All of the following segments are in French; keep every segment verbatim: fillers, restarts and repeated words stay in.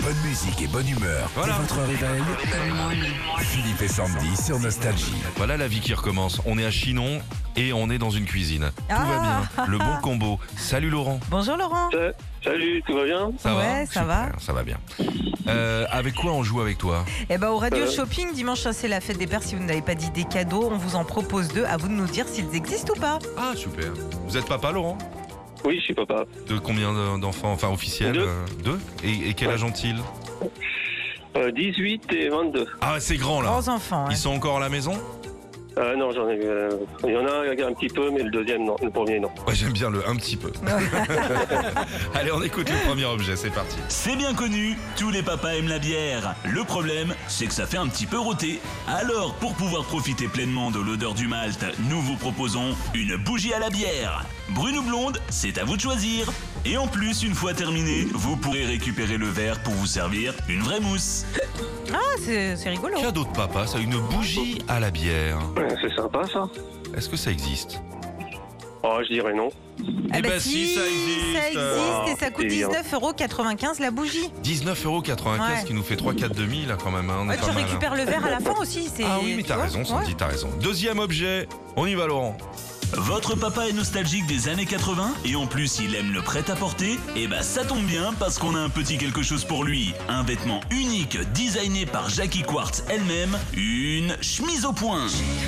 Bonne musique et bonne humeur Voilà. dès votre réveil. Philippe et Sandy sur Nostalgie. Voilà la vie qui recommence. On est à Chinon et on est dans une cuisine. Tout Ah. va bien. Le bon combo. Salut Laurent. Bonjour Laurent. Euh, Salut, tout va bien? Ça Ouais, va ça Super, va. Ça va bien. Euh, avec quoi on joue avec toi? Eh ben au Radio Euh. Shopping, dimanche ça, c'est la fête des pères. Si vous n'avez pas d'idées cadeaux, on vous en propose deux. À vous de nous dire s'ils existent ou pas. Ah super. Vous êtes papa Laurent? Oui, je suis papa. De combien de- d'enfants? Enfin officiels? Deux. euh, Deux. Et, et quel âge ont-ils? Euh, dix-huit et vingt-deux. Ah c'est grand là. Grands enfants. hein. Ils sont encore à la maison? Euh, non, j'en ai. euh, Il y en a un, un petit peu, mais le deuxième, non. Le premier, non. Ouais, j'aime bien le un petit peu. Allez, on écoute le premier objet, c'est parti. C'est bien connu, tous les papas aiment la bière. Le problème, c'est que ça fait un petit peu rôter. Alors, pour pouvoir profiter pleinement de l'odeur du malt, nous vous proposons une bougie à la bière. Brune ou blonde, c'est à vous de choisir. Et en plus, une fois terminé, vous pourrez récupérer le verre pour vous servir une vraie mousse. Ah, c'est c'est rigolo. Cadeau de papa, ça, une bougie à la bière. Ouais, c'est sympa, ça. Est-ce que ça existe? Oh, je dirais non. Eh Eh ben, si, ça existe. Ça existe Ah, et ça coûte c'est bien. dix-neuf euros quatre-vingt-quinze la bougie. dix-neuf euros quatre-vingt-quinze Ouais. qui nous fait trois quatre demi là quand même. Hein, on est Ouais, pas tu mal, hein. récupères le verre à la fin aussi. c'est- Ah oui, mais t'as tu vois, raison, Sandy, ouais. t'as raison. Deuxième objet, on y va Laurent. Votre papa est nostalgique des années quatre-vingts et en plus il aime le prêt-à-porter. Et bah ça tombe bien parce qu'on a un petit quelque chose pour lui. Un vêtement unique designé par Jackie Quartz elle-même, une chemise au point.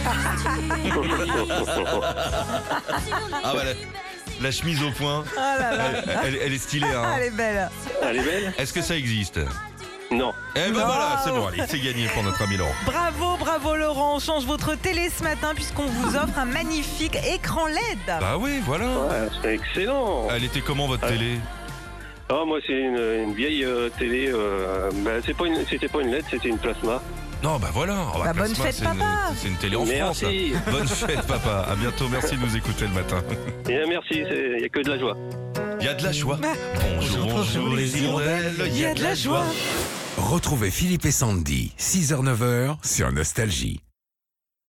Ah bah la, la chemise au point, Ah là là. elle, elle- elle est stylée. Ah, Hein. elle est belle. Elle est belle? Est-ce que ça existe? Non. Eh ben Non. voilà, c'est bon, allez, c'est gagné pour notre ami Laurent. Bravo, bravo Laurent. On change votre télé ce matin puisqu'on vous offre un magnifique écran L E D. Bah oui, voilà. Ouais, c'est excellent. Elle était comment votre télé? Ah, moi, c'est une, une vieille euh, télé. Euh, bah, c'est pas une, c'était pas une L E D, c'était une plasma. Non, bah voilà. Oh, Bah, bonne Plasma, fête, c'est une- papa. C'est une télé en France. Merci. hein. Bonne fête, papa. À bientôt. Merci de nous écouter le matin. Bien, merci, il n'y a que de la joie. Il y a de la joie. Bonjour, bonjour les hirondelles. Il y a de la joie. Retrouvez Philippe et Sandy, six heures neuf heures sur Nostalgie.